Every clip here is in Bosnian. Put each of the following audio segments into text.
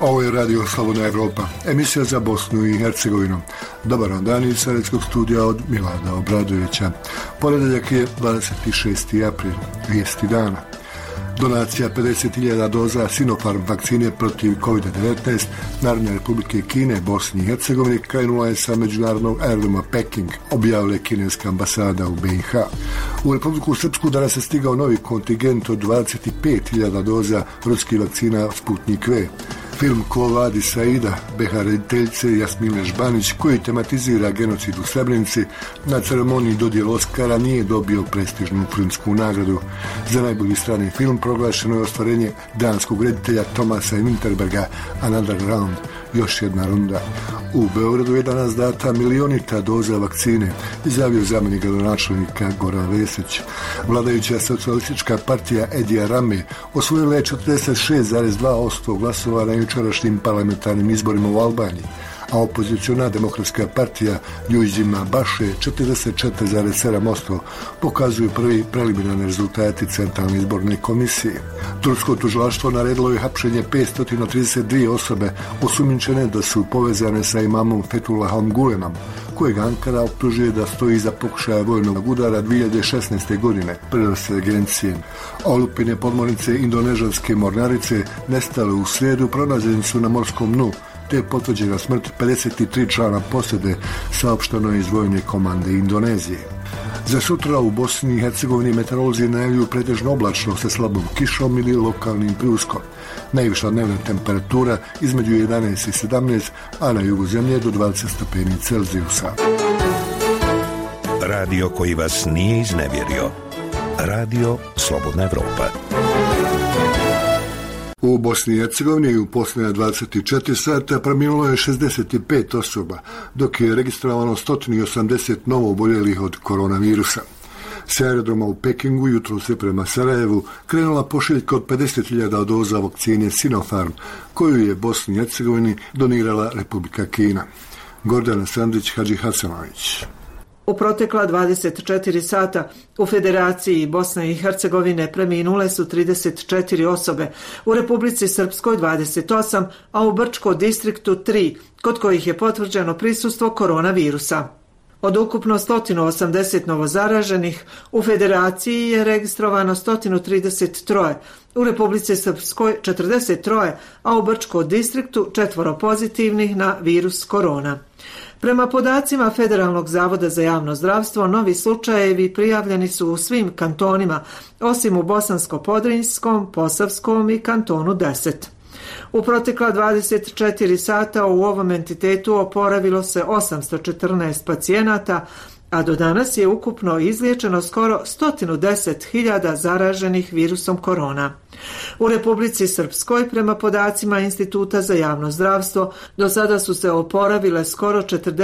Ovo je Radio Slobodna Evropa, emisija za Bosnu i Hercegovinu. Dobar dan iz Sarajevskog studija od Milana Obradovića. Ponedeljak je 26. april, vijesti dana. Donacija 50.000 doza Sinopharm vakcine protiv COVID-19 Narodne Republike Kine, Bosni i Hercegovini krenula je sa međunarodnog aerodroma Peking, objavila kineska ambasada u BiH. U Republiku Srpsku danas je stigao novi kontingent od 25.000 doza ruskih vakcina Sputnik V. Film Ko vadi Saida, BiH rediteljice Jasmine Žbanić, koji tematizira genocid u Srebrenici, na ceremoniji dodjele Oskara nije dobio prestižnu filmsku nagradu. Za najbolji strani film proglašeno je ostvarenje danskog reditelja Tomasa Winterberga, Another Round, još jedna runda. U Beogradu je danas data milionita doza vakcine, izjavio zamjenik gradonačelnika Goran Vesić. Vladajuća socijalistička partija Edija Rame osvojila je 46,2% glasova na jučerašnjim parlamentarnim izborima u Albaniji, a opoziciona demokratska partija Ljujđima Baše 44,7% pokazuju prvi preliminarni rezultati Centralne izborne komisije. Tursko tužilaštvo naredilo je hapšenje 532 osobe osumnjičene da su povezane sa imamom Fethullahom Gulenom, kojeg Ankara optužuje da stoji iza pokušaja vojnog udara 2016. godine, prenose agencije. Olupine podmornice indonežanske mornarice nestale u srijedu pronađeni su na morskom dnu, te je potvrđena smrt 53 člana posade, saopšteno je iz vojne komande Indonezije. Za sutra u Bosni i Hercegovini meteorolozi najavljuju pretežno oblačno sa slabom kišom ili lokalnim pljuskom. Najviša dnevna temperatura između 11 i 17, a na jugu zemlje do 20 stepeni Celzijusa. Radio koji vas nije iznevjerio. Radio Slobodna Evropa. U Bosni i Hercegovini u posljednja 24 sata preminulo je 65 osoba, dok je registrovano 180 novo oboljelih od koronavirusa. S aerodroma u Pekingu jutro se prema Sarajevu krenula pošiljka od 50.000 doza vakcine Sinopharm, koju je Bosni i Hercegovini donirala Republika Kina. Gordana Sandić, Hadži Hasanović. U protekla 24 sata u Federaciji Bosne i Hercegovine preminule su 34 osobe, u Republici Srpskoj 28, a u Brčko distriktu 3, kod kojih je potvrđeno prisustvo koronavirusa. Od ukupno 180 novozaraženih, u Federaciji je registrovano 133, u Republici Srpskoj 43, a u Brčko distriktu 4 pozitivnih na virus korona. Prema podacima Federalnog zavoda za javno zdravstvo, novi slučajevi prijavljeni su u svim kantonima, osim u Bosansko-Podrinjskom, Posavskom i kantonu 10. U protekla 24 sata u ovom entitetu oporavilo se 814 pacijenata, a do danas je ukupno izliječeno skoro 110.000 zaraženih virusom korona. U Republici Srpskoj, prema podacima Instituta za javno zdravstvo, do sada su se oporavile skoro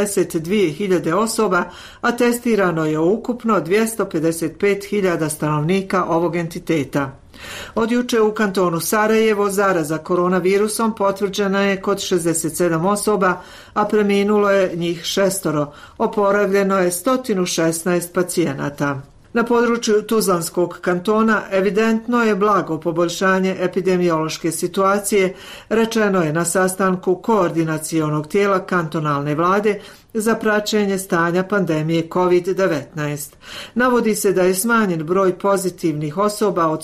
42.000 osoba, a testirano je ukupno 255.000 stanovnika ovog entiteta. Od juče u kantonu Sarajevo zaraza koronavirusom potvrđena je kod 67 osoba, a preminulo je njih 6, oporavljeno je 116 pacijenata. Na području Tuzlanskog kantona evidentno je blago poboljšanje epidemiološke situacije, rečeno je na sastanku koordinacionog tijela kantonalne vlade za praćenje stanja pandemije COVID-19. Navodi se da je smanjen broj pozitivnih osoba od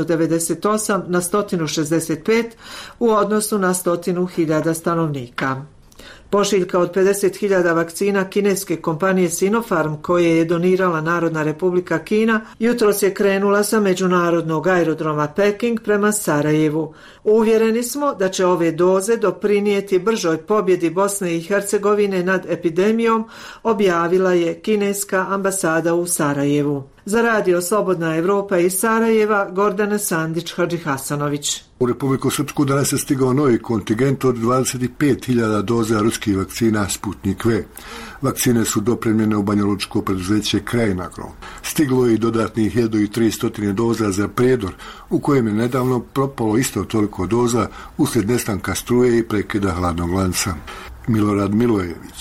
198 na 165 u odnosu na 100.000 stanovnika. Pošiljka od 50.000 vakcina kineske kompanije Sinopharm, koje je donirala Narodna Republika Kina, jutros je krenula sa međunarodnog aerodroma Peking prema Sarajevu. Uvjereni smo da će ove doze doprinijeti bržoj pobjedi Bosne i Hercegovine nad epidemijom, objavila je kineska ambasada u Sarajevu. Za Radio Slobodna Evropa iz Sarajeva, Gordana Sandić, Hadži Hasanović. U Republiku Srpsku danas je stigao novi kontingent od 25.000 doza ruskih vakcina Sputnik V. Vakcine su dopremljene u banjalučko preduzeće Krajinagro. Stiglo je i dodatnih 1300 doza za Prijedor, u kojem je nedavno propalo isto toliko doza uslijed nestanka struje i prekida hladnog lanca. Milorad Milojević.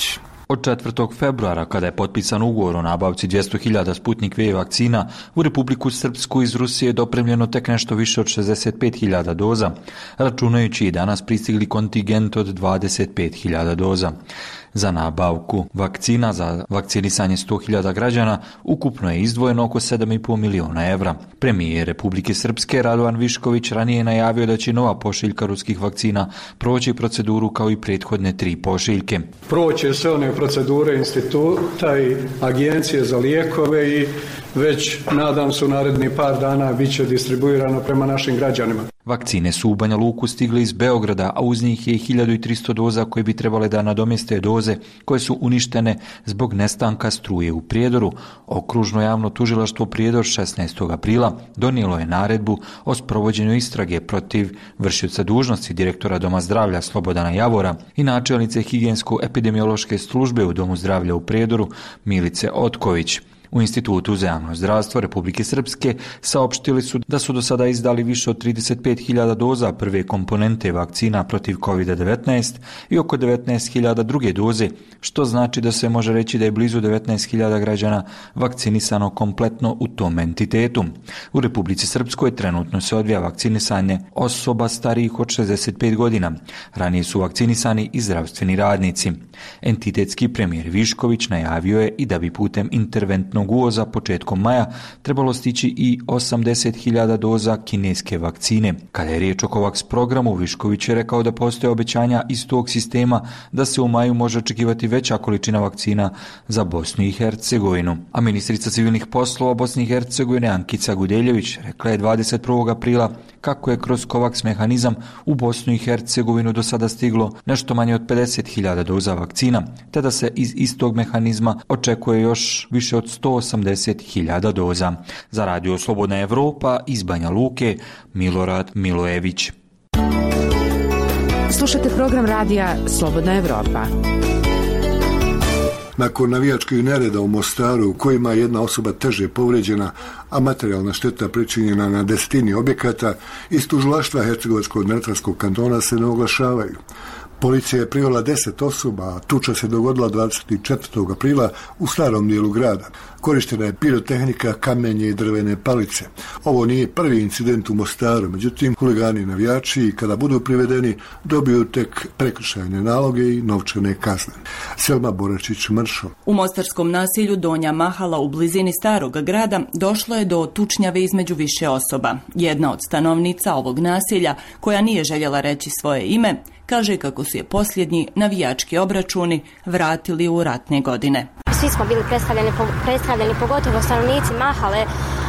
Od 4. februara, kada je potpisan ugovor o nabavci 200.000 Sputnik V vakcina, u Republiku Srpsku iz Rusije je dopremljeno tek nešto više od 65.000 doza, računajući i danas pristigli kontingent od 25.000 doza. Za nabavku vakcina za vakcinisanje 100.000 građana ukupno je izdvojeno oko 7,5 miliona evra. Premijer Republike Srpske Radovan Višković ranije je najavio da će nova pošiljka ruskih vakcina proći proceduru kao i prethodne 3 pošiljke. Proći sve one procedure instituta i agencije za lijekove i već, nadam se, u narednih par dana bit će distribuirano prema našim građanima. Vakcine su u Banja Luku stigle iz Beograda, a uz njih je 1300 doza koje bi trebale da nadomjeste doze koje su uništene zbog nestanka struje u Prijedoru. Okružno javno tužilaštvo Prijedor 16. aprila donijelo je naredbu o sprovođenju istrage protiv vršioca dužnosti direktora Doma zdravlja Slobodana Javora i načelnice higijensko-epidemiološke službe u Domu zdravlja u Prijedoru Milice Otković. U Institutu za javno zdravstvo Republike Srpske saopštili su da su do sada izdali više od 35.000 doza prve komponente vakcina protiv COVID-19 i oko 19.000 druge doze, što znači da se može reći da je blizu 19.000 građana vakcinisano kompletno u tom entitetu. U Republici Srpskoj trenutno se odvija vakcinisanje osoba starijih od 65 godina. Ranije su vakcinisani i zdravstveni radnici. Entitetski premijer Višković najavio je i da bi putem interventnog uvoza početkom maja trebalo stići i 80.000 doza kineske vakcine. Kada je riječ o COVAX programu, Višković je rekao da postoje obećanja iz tog sistema da se u maju može očekivati veća količina vakcina za Bosnu i Hercegovinu. A ministrica civilnih poslova Bosne i Hercegovine Ankica Gudeljević rekla je 21. aprila kako je kroz COVAX mehanizam u Bosnu i Hercegovinu do sada stiglo nešto manje od 50.000 doza vakcina, te da se iz istog mehanizma očekuje još više od 180.000 doza. Za Radio Slobodna Evropa iz Banja Luke, Milorad Milojević. Slušajte program radija Slobodna Evropa. Nakon navijačkih nereda u Mostaru u kojima je jedna osoba teže povrijeđena, a materijalna šteta pričinjena na desetini objekata, iz tužilaštva Hercegovačko-neretvanskog kantona se ne oglašavaju. Policija je privela 10 osoba, a tuča se dogodila 24. aprila u starom dijelu grada. Korištena je pirotehnika, kamenje i drvene palice. Ovo nije prvi incident u Mostaru, međutim, huligani i navijači, kada budu privedeni, dobiju tek prekršajne naloge i novčane kazne. Selma Boračić-Mršo. U mostarskom naselju Donja Mahala u blizini starog grada došlo je do tučnjave između više osoba. Jedna od stanovnica ovog naselja, koja nije željela reći svoje ime, kaže kako su je posljednji navijački obračuni vratili u ratne godine. Svi smo bili predstavljeni, pogotovo stanovnici Mahale.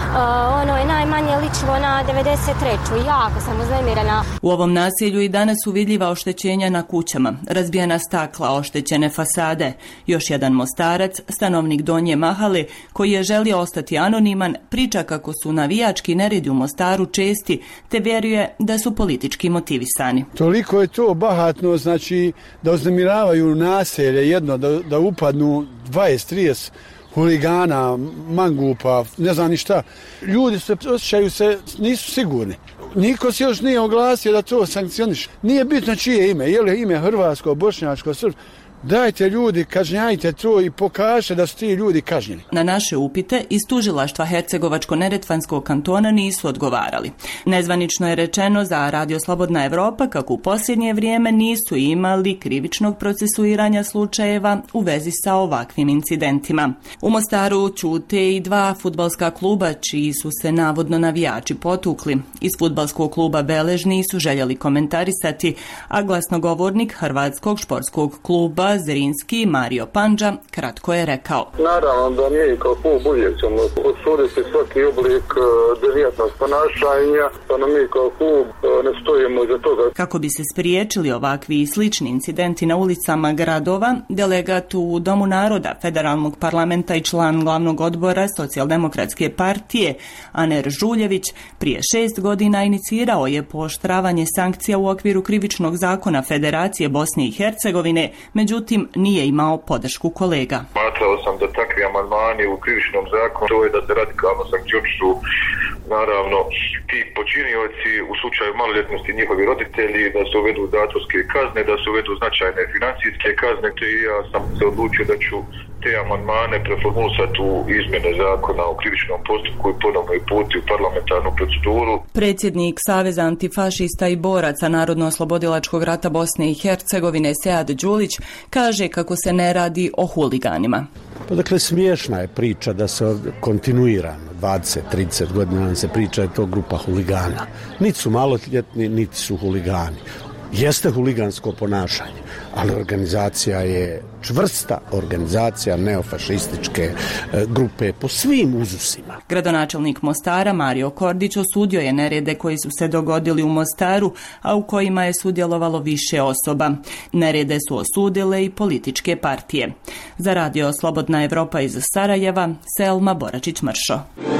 Ono je najmanje ličilo na 93. Jako sam uznemirena. U ovom naselju i danas su vidljiva oštećenja na kućama, razbijena stakla, oštećene fasade. Još jedan Mostarac, stanovnik Donje Mahale, koji je želio ostati anoniman, priča kako su navijački neredi u Mostaru česti, te vjeruje da su politički motivisani. Toliko je to bahatno, znači da uznemiravaju naselje jedno, da upadnu 20-30 huligana, mangupa, ne znam ni šta. Ljudi se osjećaju nisu sigurni. Niko se još nije oglasio da to sankcioniše. Nije bitno čije ime, je li ime hrvatsko, bošnjačko, srpsko. Dajte ljudi, kažnjajte to i pokažite da su ti ljudi kažnjeni. Na naše upite iz tužilaštva Hercegovačko-neretvanskog kantona nisu odgovarali. Nezvanično je rečeno za Radio Slobodna Evropa kako u posljednje vrijeme nisu imali krivičnog procesuiranja slučajeva u vezi sa ovakvim incidentima. U Mostaru ćute i 2 fudbalska kluba čiji su se navodno navijači potukli. Iz fudbalskog kluba Belež nisu željeli komentarisati, a glasnogovornik Hrvatskog športskog kluba Zrinski Mario Pandža kratko je rekao. Naravno da mi kao klub uvijek ćemo osuditi svaki oblik devijatnog ponašanja, pa mi kao klub ne stojimo iza toga. Kako bi se spriječili ovakvi i slični incidenti na ulicama gradova, delegat u Domu naroda Federalnog parlamenta i član glavnog odbora Socijaldemokratske partije Aner Žuljević prije 6 godina inicirao je pooštravanje sankcija u okviru krivičnog zakona Federacije Bosne i Hercegovine, međutim nije imao podršku kolega. Smatrao sam da takvi amandmani u krivičnom zakonu to je da se radikalno sankcionišu naravno ti počinioci u slučaju maloljetnosti njihovi roditelji, da se uvedu zatvorske kazne, da se uvedu značajne financijske kazne, te ja sam se odlučio da ću te amandmane preformulisati u izmjene zakona o krivičnom postupku i ponovno i puti u parlamentarnu proceduru. Predsjednik Saveza antifašista i boraca Narodno-oslobodilačkog rata Bosne i Hercegovine Sead Đulić kaže kako se ne radi o huliganima. Pa dakle, smiješna je priča da se kontinuirano 20-30 godina nam se priča da je to grupa huligana. Niti su maloljetni, niti su huligani. Jeste huligansko ponašanje, ali organizacija je čvrsta organizacija neofašističke grupe po svim uzusima. Gradonačelnik Mostara Mario Kordić osudio je nerede koji su se dogodili u Mostaru, a u kojima je sudjelovalo više osoba. Nerede su osudile i političke partije. Za Radio Slobodna Evropa iz Sarajeva, Selma Boračić-Mršo.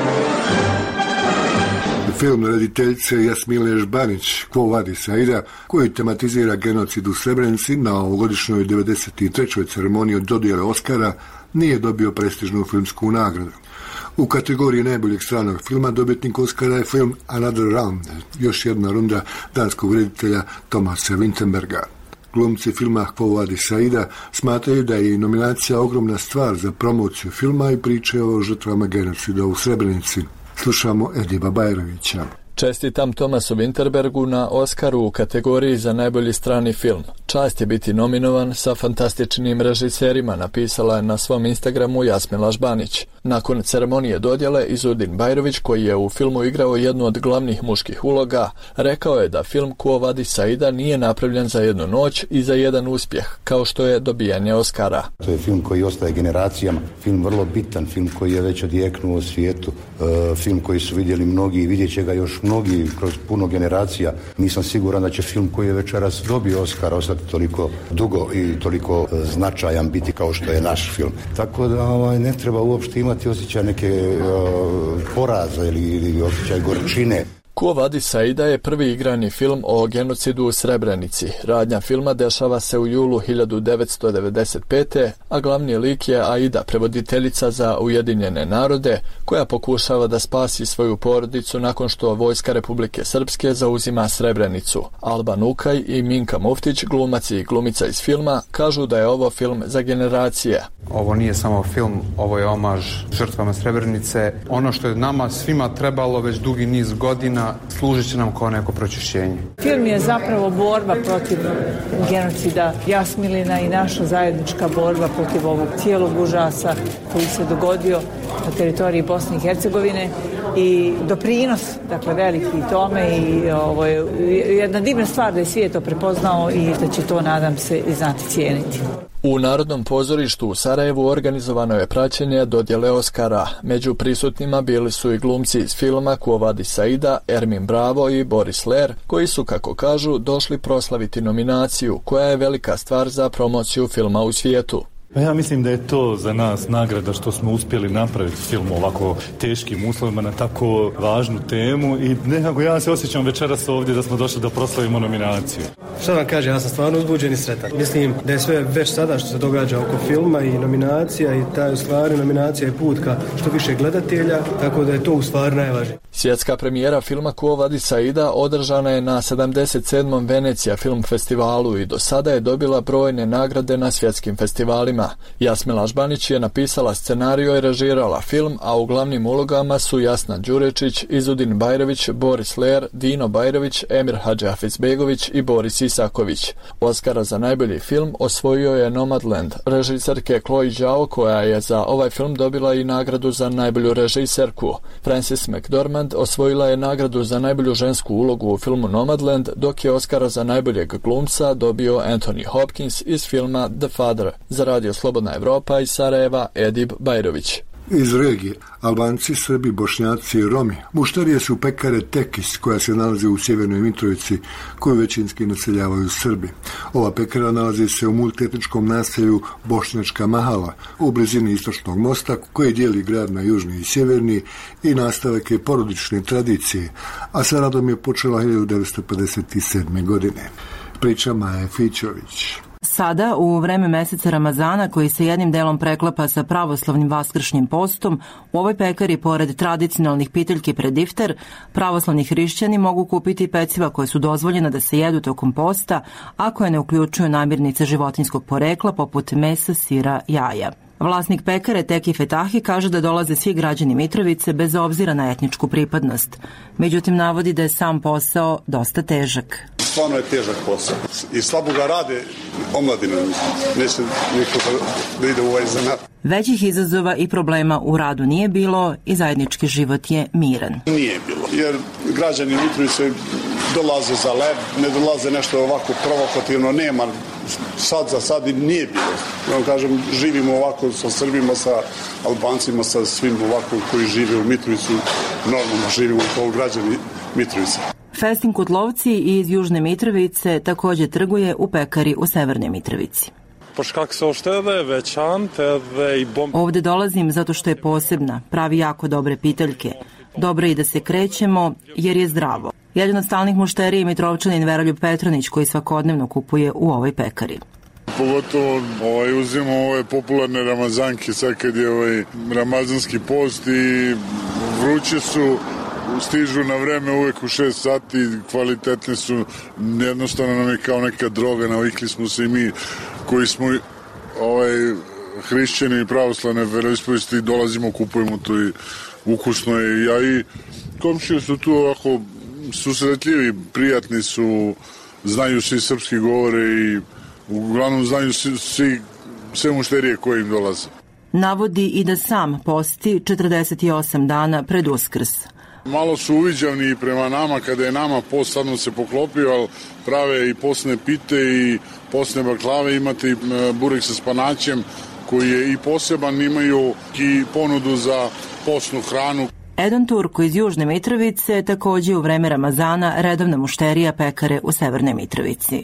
Film rediteljice Jasmile Žbanić, Quo Vadis Aida, koji tematizira genocid u Srebrenici na ovogodišnjoj 93. ceremoniji dodjele Oscara, nije dobio prestižnu filmsku nagradu. U kategoriji najboljeg stranog filma dobitnik Oscara je film Another Round, još jedna runda danskog reditelja Tomasa Vinterberga. Glumci filma Quo Vadis Aida smatraju da je nominacija ogromna stvar za promociju filma i priče o žrtvama genocida u Srebrenici. Slušamo Ediba Bajrovića. Čestitam Tomasu Vinterbergu na Oskaru u kategoriji za najbolji strani film. Čast je biti nominovan sa fantastičnim režiserima, napisala je na svom Instagramu Jasmila Žbanić. Nakon ceremonije dodjele, Izudin Bajrović, koji je u filmu igrao jednu od glavnih muških uloga, rekao je da film Quo Vadis Aida nije napravljen za jednu noć i za jedan uspjeh, kao što je dobijanje Oskara. To je film koji ostaje generacijama, film vrlo bitan, film koji je već odjeknuo u svijetu, film koji su vidjeli mnogi i vidjet će ga još mnogi kroz puno generacija. Nisam siguran da će film koji je večeras dobio Oskar ostati toliko dugo i toliko značajan biti kao što je naš film. Tako da ne treba uopšte imati osjećaj neke poraza ili osjećaj gorčine. Quo Vadis Aida je prvi igrani film o genocidu u Srebrenici. Radnja filma dešava se u julu 1995. a glavni lik je Aida, prevoditeljica za Ujedinjene narode, koja pokušava da spasi svoju porodicu nakon što vojska Republike Srpske zauzima Srebrenicu. Alban Ukaj i Minka Muftić, glumac i glumica iz filma, kažu da je ovo film za generacije. Ovo nije samo film, ovo je omaž žrtvama Srebrenice. Ono što je nama svima trebalo već dugi niz godina, služit će nam kao neko pročišćenje. Film je zapravo borba protiv genocida Jasmilina i naša zajednička borba protiv ovog cijelog užasa koji se dogodio na teritoriji Bosne i Hercegovine i doprinos, dakle, veliki tome i ovo je jedna divna stvar da je svijet to prepoznao i da će to, nadam se, i znati cijeniti. U Narodnom pozorištu u Sarajevu organizovano je praćenje dodjele Oskara. Među prisutnima bili su i glumci iz filma Quo Vadis Aida, Ermin Bravo i Boris Ler, koji su, kako kažu, došli proslaviti nominaciju, koja je velika stvar za promociju filma u svijetu. Ja mislim da je to za nas nagrada što smo uspjeli napraviti film u ovako teškim uslovima na tako važnu temu i nekako ja se osjećam večeras ovdje da smo došli da proslavimo nominaciju. Što vam kažem, ja sam stvarno uzbuđen i sretan. Mislim da je sve već sada što se događa oko filma i nominacija i taj u stvari nominacija je put ka što više gledatelja, tako da je to u stvari najvažnije. Svjetska premijera filma Quo Vadis Aida održana je na 77. Venecija film festivalu i do sada je dobila brojne nagrade na svjetskim festivalima. Jasmila Žbanić je napisala scenariju i režirala film, a u glavnim ulogama su Jasna Đurečić, Izudin Bajrović, Boris Ler, Dino Bajrović, Emir Hadžiafizbegović i Boris Isaković. Oskara za najbolji film osvojio je Nomadland režiserke Chloe Zhao, koja je za ovaj film dobila i nagradu za najbolju režiserku. Frances McDormand osvojila je nagradu za najbolju žensku ulogu u filmu Nomadland, dok je Oskara za najboljeg glumca dobio Anthony Hopkins iz filma The Father. Za Radio Slobodna Evropa iz Sarajeva, Edib Bajrović. Iz regije, Albanci, Srbi, Bošnjaci i Romi mušterije su pekare Tekis, koja se nalazi u Sjevernoj Mitrovici, koju većinski naseljavaju Srbi. Ova pekara nalazi se u multietničkom naselju Bošnjačka Mahala, u blizini istočnog mosta, koji dijeli grad na južni i sjeverni i nastavak je porodične tradicije, a sa radom je počela 1957. godine. Priča Maje Fićović. Sada, u vreme meseca Ramazana, koji se jednim delom preklapa sa pravoslavnim vaskršnjim postom, u ovoj pekari, pored tradicionalnih piteljki pred iftar, pravoslavni hrišćani mogu kupiti peciva koje su dozvoljena da se jedu tokom posta, a koje ne uključuju namirnice životinjskog porekla poput mesa, sira, jaja. Vlasnik pekare Teki Fetahi kaže da dolaze svi građani Mitrovice bez obzira na etničku pripadnost. Međutim, navodi da je sam posao dosta težak. Stvarno je težak posao i slabo ga rade omladina. Neće niko da ide u ovaj zanat. Većih izazova i problema u radu nije bilo i zajednički život je miran. Nije bilo, jer građani Mitrovice dolaze za leb, ne dolaze nešto ovako provokativno, nema. Sad za sad i nije bilo. Ja kažem, živimo ovako sa Srbima, sa Albancima, sa svim ovako koji žive u Mitrovicu, normalno živimo kao građani Mitrovice. Festin Kutlovci iz Južne Mitrovice također trguje u pekari u Severnoj Mitrovici. Ovde dolazim zato što je posebna, pravi jako dobre piteljke. Dobro i da se krećemo jer je zdravo. Jedan od stalnih mušterija je Mitrovčanin Veroljub Petronić koji svakodnevno kupuje u ovoj pekari. Pogotovo uzimamo ove popularne ramazanke sad kad je ramazanski post i vruće su, stižu na vreme uvek u 6 sati, kvalitetne su, jednostavno nam je kao neka droga, navikli smo se i mi koji smo hrišćani i pravoslavne veroispovesti dolazimo, kupujemo to i ukusno je. Ja i komšije su tu ovako susretljivi, prijatni su, znaju svi srpski govore i uglavnom znaju sve mušterije koje im dolaze. Navodi i da sam posti 48 dana pred Uskrs. Malo su uviđavni prema nama, kada je nama post, sad nam se poklopio, ali prave i postne pite i postne baklave, imate i burek sa spanaćem koji je i poseban, imaju i ponudu za postnu hranu. Edon Turko iz Južne Mitrovice također u vreme Ramazana redovna mušterija pekare u Severnoj Mitrovici.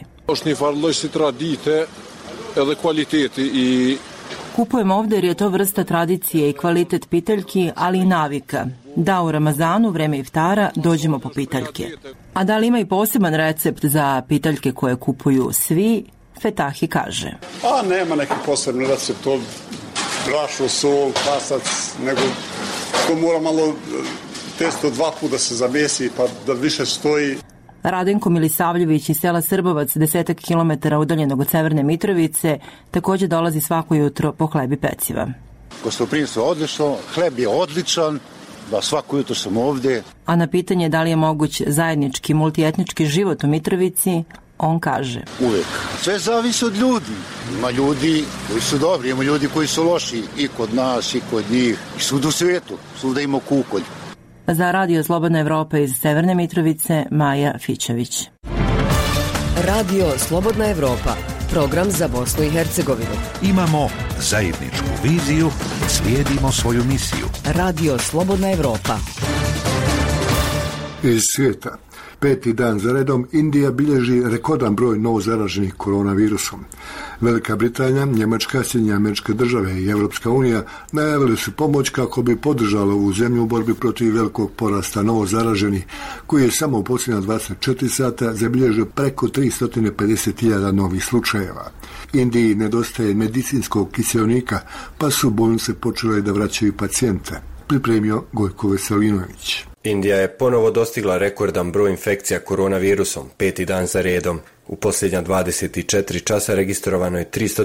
Kupujem ovde jer je to vrsta tradicije i kvalitet piteljki, ali i navika. Da u Ramazanu, vreme iftara, dođemo po piteljke. A da li ima i poseban recept za piteljke koje kupuju svi, Fetahi kaže. Nema neki posebni recept, to brašno, sol, kvasac, nego to mora malo testo 2 puta da se zamesi pa da više stoji. Radenko Milisavljević iz sela Srbovac, 10 kilometara udaljenog od Severne Mitrovice, također dolazi svako jutro po hleb i peciva. Gostoprimstvo je odlično, hleb je odličan, da svako jutro sam ovdje. A na pitanje da li je moguć zajednički multietnički život u Mitrovici, on kaže. Uvek. Sve zavisi od ljudi. Ima ljudi koji su dobri, ima ljudi koji su loši i kod nas i kod njih. I svuda u svijetu, svuda ima kukolj. Za Radio Slobodna Evropa iz Severne Mitrovice, Maja Fićević. Radio Slobodna Evropa, program za Bosnu i Hercegovinu. Imamo zajedničku viziju, slijedimo svoju misiju. Radio Slobodna Evropa. Iz svijeta. 5. dan za redom Indija bilježi rekordan broj novozaraženih koronavirusom. Velika Britanija, Njemačka, Sjedinjene Američke Države i Evropska unija najavili su pomoć kako bi podržala ovu zemlju u borbi protiv velikog porasta novozaraženih, koji je samo u posljednja 24 sata zabilježio preko 350.000 novih slučajeva. Indiji nedostaje medicinskog kiseonika, pa su bolnice počele da vraćaju pacijente. Pripremio Gojko Veselinović. Indija je ponovo dostigla rekordan broj infekcija koronavirusom, 5. dan za redom. U posljednja 24 časa registrovano je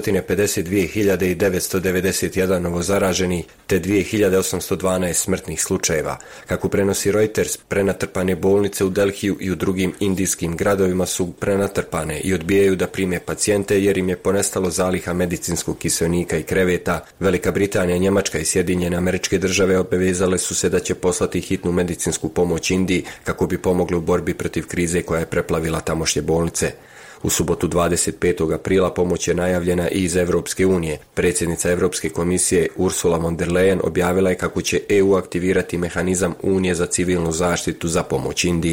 352.991 novozaraženi te 2.812 smrtnih slučajeva. Kako prenosi Reuters, prenatrpane bolnice u Delhiju i u drugim indijskim gradovima su prenatrpane i odbijaju da prime pacijente jer im je ponestalo zaliha medicinskog kiseonika i kreveta. Velika Britanija, Njemačka i Sjedinjene Američke Države obavezale su se da će poslati hitnu medicinsku pomoć Indiji kako bi pomogli u borbi protiv krize koja je preplavila tamošnje bolnice. U subotu 25. aprila pomoć je najavljena i iz Evropske unije. Predsjednica Evropske komisije Ursula von der Leyen objavila je kako će EU aktivirati mehanizam Unije za civilnu zaštitu za pomoć Indiji.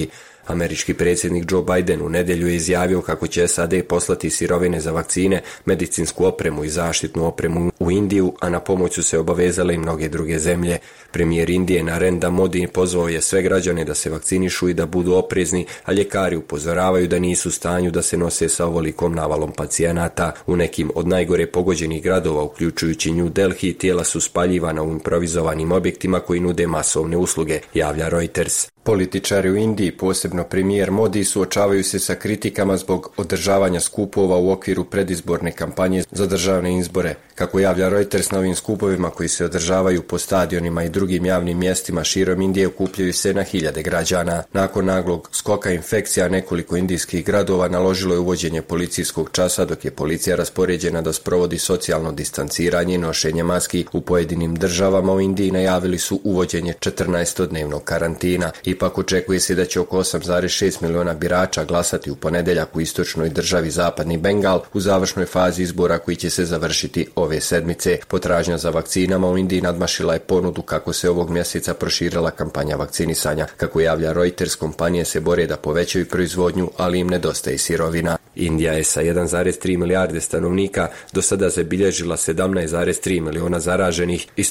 Američki predsjednik Joe Biden u nedjelju je izjavio kako će SAD poslati sirovine za vakcine, medicinsku opremu i zaštitnu opremu u Indiju, a na pomoć su se obavezale i mnoge druge zemlje. Premijer Indije Narendra Modi pozvao je sve građane da se vakcinišu i da budu oprezni, a ljekari upozoravaju da nisu u stanju da se nose sa ovolikom navalom pacijenata. U nekim od najgore pogođenih gradova, uključujući New Delhi, tijela su spaljivana u improvizovanim objektima koji nude masovne usluge, javlja Reuters. Političari u Indiji, posebno premijer Modi, suočavaju se sa kritikama zbog održavanja skupova u okviru predizborne kampanje za državne izbore. Kako javlja Reuters, na ovim skupovima koji se održavaju po stadionima i drugim javnim mjestima širom Indije okupljaju se na hiljade građana. Nakon naglog skoka infekcija, nekoliko indijskih gradova naložilo je uvođenje policijskog časa, dok je policija raspoređena da sprovodi socijalno distanciranje i nošenje maski. U pojedinim državama u Indiji najavili su uvođenje 14-dnevnog karantina. Ipak očekuje se da će oko 8,6 miliona birača glasati u ponedjeljak u istočnoj državi Zapadni Bengal u završnoj fazi izbora koji će se završiti ove sedmice. Potražnja za vakcinama u Indiji nadmašila je ponudu kako se ovog mjeseca proširila kampanja vakcinisanja. Kako javlja Reuters, kompanije se bore da povećaju proizvodnju, ali im nedostaje sirovina. Indija je sa 1,3 milijarde stanovnika do sada zabilježila 17,3 miliona zaraženih i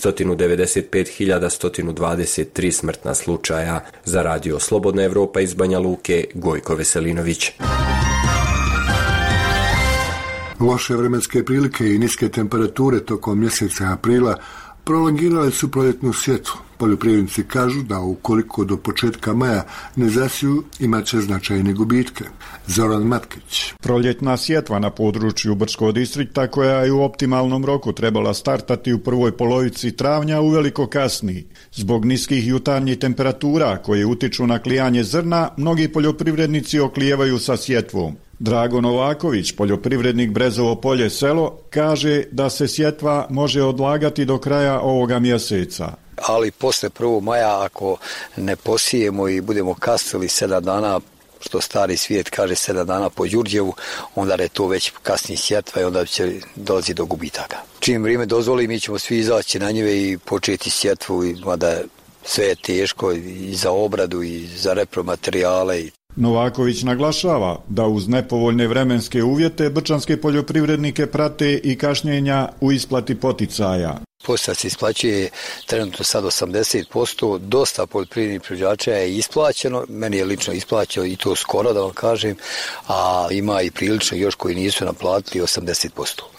195.123 smrtna slučaja. Za radio Slobodna Evropa iz Banja Luke, Gojko Veselinović. Loše vremenske prilike i niske temperature tokom mjeseca aprila prolongirale su proljetnu sjetvu. Poljoprivrednici kažu da ukoliko do početka maja ne zasiju, imat će značajne gubitke. Zoran Matkić. Proljetna sjetva na području Brčkog distrikta, koja je u optimalnom roku trebala startati u prvoj polovici travnja, uveliko kasni. Zbog niskih jutarnjih temperatura koje utiču na klijanje zrna, mnogi poljoprivrednici oklijevaju sa sjetvom. Drago Novaković, poljoprivrednik Brezovo polje selo, kaže da se sjetva može odlagati do kraja ovoga mjeseca. Ali posle 1. maja ako ne posijemo i budemo kasnili 7 dana, što stari svijet kaže 7 dana po Đurđevu, onda je to već kasni sjetva i onda će dolazi do gubitaka. Čim vrijeme dozvoli, mi ćemo svi izaći na njive i početi sjetvu, mada sve je teško i za obradu i za repromaterijale. Novaković naglašava da uz nepovoljne vremenske uvjete brčanske poljoprivrednike prate i kašnjenja u isplati poticaja. Poticaja se isplaćuje trenutno sad 80%, dosta poljoprivrednih proizvođača je isplaćeno, meni je lično isplaćeno i to skoro da vam kažem, a ima i prilično još koji nisu naplatili 80%.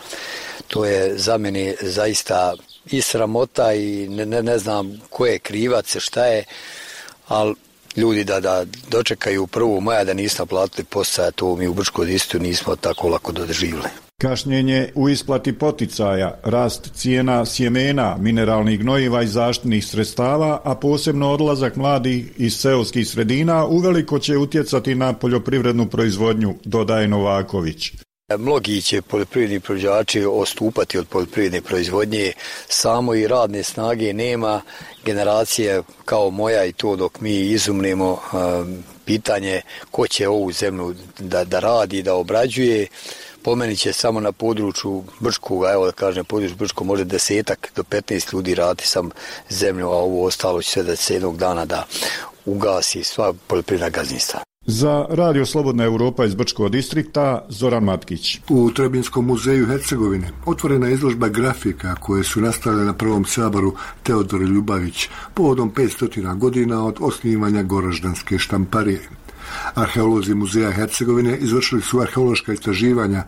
To je za mene zaista i sramota i ne znam ko je krivac, šta je, ali ljudi da dočekaju 1. maja da nisu naplatili poticaja, to mi u Brčkom distriktu nismo tako lako doživjeli. Kašnjenje u isplati poticaja, rast cijena sjemena, mineralnih gnojiva i zaštitnih sredstava, a posebno odlazak mladih iz seoskih sredina uveliko će utjecati na poljoprivrednu proizvodnju, dodaje Novaković. Mnogi će poljoprivredni proizvođači odstupati od poljoprivredne proizvodnje, samo i radne snage nema, generacije kao moja i to dok mi izumnemo pitanje ko će ovu zemlju da radi, da obrađuje. Po meni će samo na području Brčkog, evo da kažem području Brčkog, može 10 do 15 ljudi raditi sam zemlju, a ovo ostalo će sve da se jednog dana da ugasi sva poljoprivredna gazdinstva. Za Radio Slobodna Evropa iz Brčkog distrikta, Zoran Matkić. U Trebinskom muzeju Hercegovine otvorena je izložba grafika koje su nastale na Prvom saboru Teodor Ljubavić povodom 500 godina od osnivanja Goraždanske štamparije. Arheolozi muzeja Hercegovine izvršili su arheološka istraživanja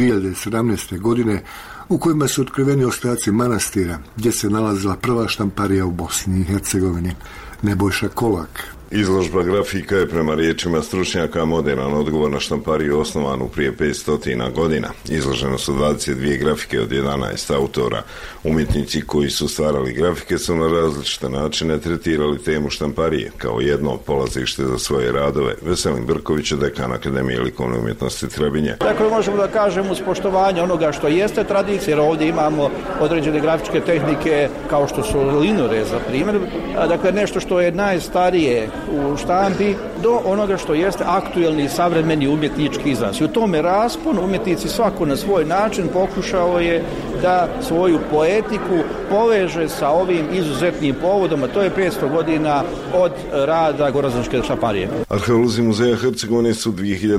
2017. godine u kojima su otkriveni ostaci manastira gdje se nalazila prva štamparija u Bosni i Hercegovini. Nebojša Kolak. Izložba grafika je prema riječima stručnjaka moderan odgovor na štampariju osnovanu prije 500 godina. Izloženo su 22 grafike od 11 autora. Umjetnici koji su stvarali grafike su na različite načine tretirali temu štamparije kao jedno polazište za svoje radove. Veselin Brković, dekan Akademije likovne umjetnosti Trebinje. Dakle, možemo da kažemo uz poštovanje onoga što jeste tradicija, jer ovdje imamo određene grafičke tehnike kao što su linore, za primjer. Dakle, nešto što je najstarije u štampi do onoga što jeste aktuelni savremeni umjetnički izraz. I u tome raspon umjetnici svako na svoj način pokušao je da svoju poetiku poveže sa ovim izuzetnim povodom, a to je 500 godina od rada Goraždanske štamparije. Arheolozi Muzeja Hercegovine su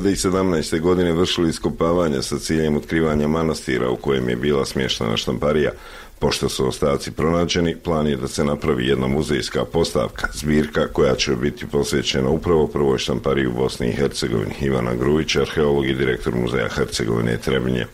2017. godine vršili iskopavanja sa ciljem otkrivanja manastira u kojem je bila smještena štamparija. Pošto su ostaci pronađeni, plan je da se napravi jedna muzejska postavka, zbirka koja će biti posvećena upravo prvoj štampariji u Bosni i Hercegovini. Ivana Grujić, arheolog i direktor Muzeja Hercegovine Trebinje.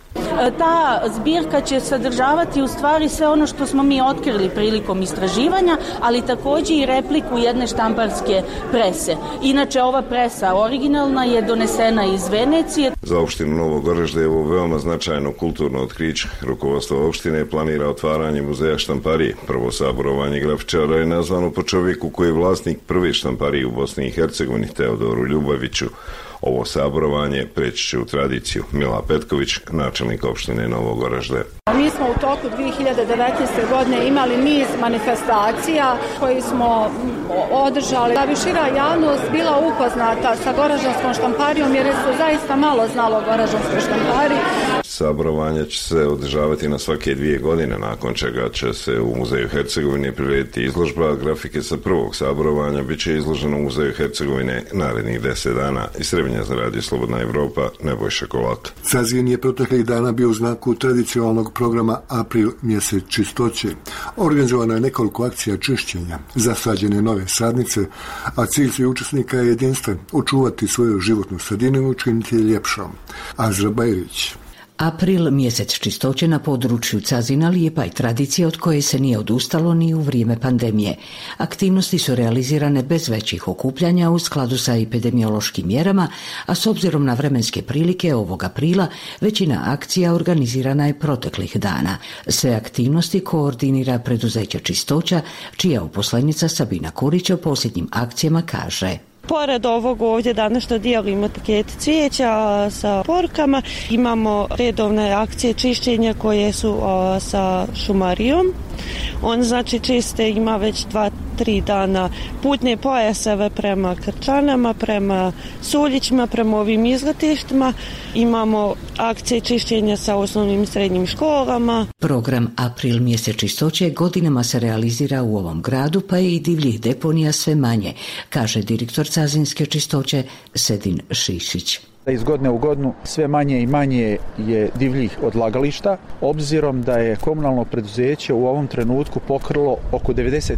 Ta zbirka će sadržavati u stvari sve ono što smo mi otkrili prilikom istraživanja, ali također i repliku jedne štamparske prese. Inače, ova presa originalna je donesena iz Venecije. Za opštinu Novog Oražda je ovo veoma značajno kulturno otkriće. Rukovodstvo opštine planira otvaranje muzeja štamparije. Prvo saborovanje grafičara je nazvano po čovjeku koji je vlasnik prve štamparije u Bosni i Hercegovini, Teodoru Ljubaviću. Ovo saborovanje preći će u tradiciju. Mila Petković, načelnik opštine Novog Oražde. Mi smo u toku 2019. godine imali niz manifestacija koji smo održali da bi šira javnost bila upoznata sa Goraždanskom štamparijom, jer su zaista malo znalo o Goraždanskoj štampariji. Saborovanje će se održavati na svake 2 godine, nakon čega će se u Muzeju Hercegovine prirediti izložba. Grafike sa prvog saborovanja bit će izloženo u Muzeju Hercegovine narednih 10 dana. Iz Trebinja za Radio Slobodna Evropa, Nebojša Kolak. Cazin je proteklih dana bio u znaku tradicionalnog programa April mjesec čistoće. Organizovano je nekoliko akcija čišćenja, zasađene nove sadnice, a cilj svih učesnika je jedinstven, očuvati svoju životnu sredinu i učiniti je ljepšom. Azra Bajrić. April, mjesec čistoće na području Cazina, lijepa je tradicija od koje se nije odustalo ni u vrijeme pandemije. Aktivnosti su realizirane bez većih okupljanja u skladu sa epidemiološkim mjerama, a s obzirom na vremenske prilike ovog aprila, većina akcija organizirana je proteklih dana. Sve aktivnosti koordinira preduzeće Čistoća, čija uposlenica Sabina Kurić o posljednjim akcijama kaže: Pored ovog ovdje danas što dijelimo paket cvijeća sa porukama, imamo redovne akcije čišćenja koje su sa šumarijom. On znači čiste, ima već 2-3 dana putne pojaseve prema Krčanama, prema Suljićima, prema ovim izletištima. Imamo akcije čišćenja sa osnovnim i srednjim školama. Program April mjesec čistoće godinama se realizira u ovom gradu, pa je i divljih deponija sve manje, kaže direktor Cazinske čistoće Sedin Šišić. Iz godine u godinu sve manje i manje je divljih odlagališta, obzirom da je komunalno preduzeće u ovom trenutku pokrilo oko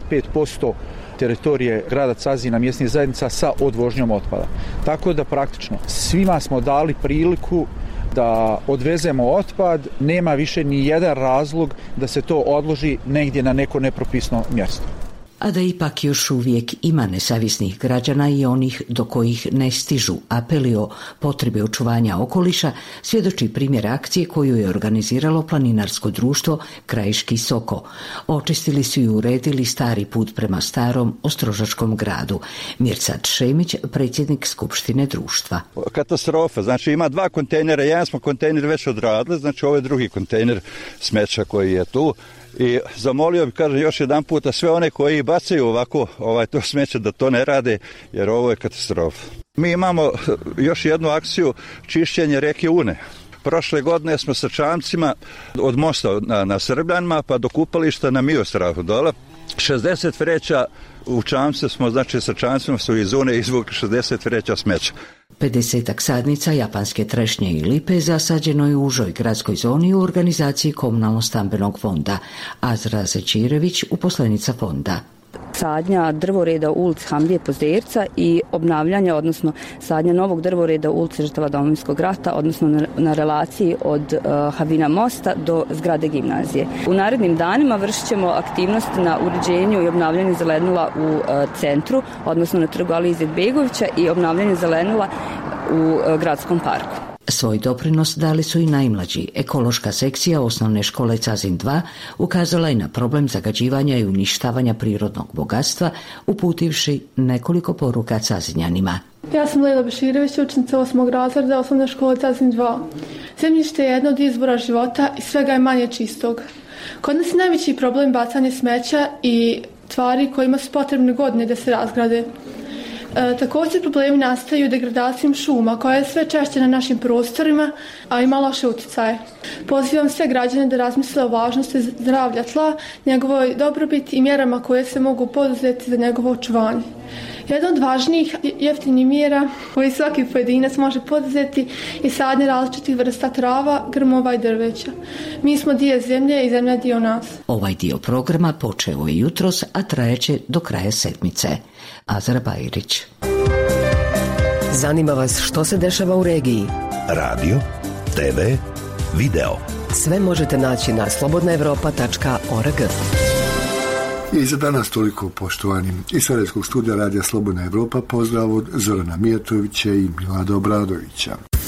95% teritorije grada Cazina, mjesnih zajednica sa odvožnjom otpada. Tako da praktično svima smo dali priliku da odvezemo otpad, nema više ni jedan razlog da se to odloži negdje na neko nepropisno mjesto. A da ipak još uvijek ima nesavjesnih građana i onih do kojih ne stižu apeli o potrebe očuvanja okoliša, svjedoči primjer akcije koju je organiziralo planinarsko društvo Krajiški Soko. Očistili su i uredili stari put prema starom Ostrožačkom gradu. Mirsad Šemić, predsjednik skupštine društva. Katastrofa, znači ima 2 kontejnera, jedan smo kontejner već odradili, znači ovo je drugi kontejner smeća koji je tu. I zamolio bih, kaže, još jedan puta sve one koji bacaju ovako to smeće da to ne rade, jer ovo je katastrofa. Mi imamo još jednu akciju čišćenje rijeke Une. Prošle godine smo sa čamcima od mosta na Srbljanima pa do kupališta na Miostrahu dole. 60 vreća u čamce smo, znači sa čamcima su iz Une izvukli 60 vreća smeća. 50 sadnica japanske trešnje i lipe zasađeno je u užoj gradskoj zoni u organizaciji Komunalno-stambenog fonda. Azra Zečirević, uposlenica fonda. Sadnja drvoreda u ulici Hamdije Pozderca i obnavljanja, odnosno sadnja novog drvoreda u ulici žrtava Domovinskog rata, odnosno na relaciji od Havina mosta do zgrade gimnazije. U narednim danima vršit ćemo aktivnost na uređenju i obnavljanju zelenila u centru, odnosno na trgu Alije Izetbegovića i obnavljanju zelenila u gradskom parku. Svoj doprinos dali su i najmlađi. Ekološka sekcija osnovne škole Cazin 2 ukazala je na problem zagađivanja i uništavanja prirodnog bogatstva, uputivši nekoliko poruka Cazinjanima. Ja sam Lejla Beširević, učenica 8. razreda osnovne škole Cazin 2. Zemljište je jedno od izvora života i svega je manje čistog. Kod nas je najveći problem bacanje smeća i tvari kojima su potrebne godine da se razgrade. Također problemi nastaju degradacijom šuma koja je sve češće na našim prostorima, a ima loše uticaje. Pozivam sve građane da razmisle o važnosti zdravlja tla, njegovoj dobrobiti i mjerama koje se mogu poduzeti za njegovo očuvanje. Jedna od važnijih jeftinih mjera koje svaki pojedinac može poduzeti je sadnje različitih vrsta trava, grmova i drveća. Mi smo dio zemlje i zemlja dio nas. Ovaj dio programa počeo je jutros, a trajeće do kraja sedmice. Azra Bajrić. Zanima vas što se dešava u regiji? Radio, TV, video. Sve možete naći na slobodnaevropa.org. I za danas toliko, poštovani. Iz Sarajevskog studija Radija Slobodna Evropa pozdrav od Zorana Mijatovića i Milada Obradovića.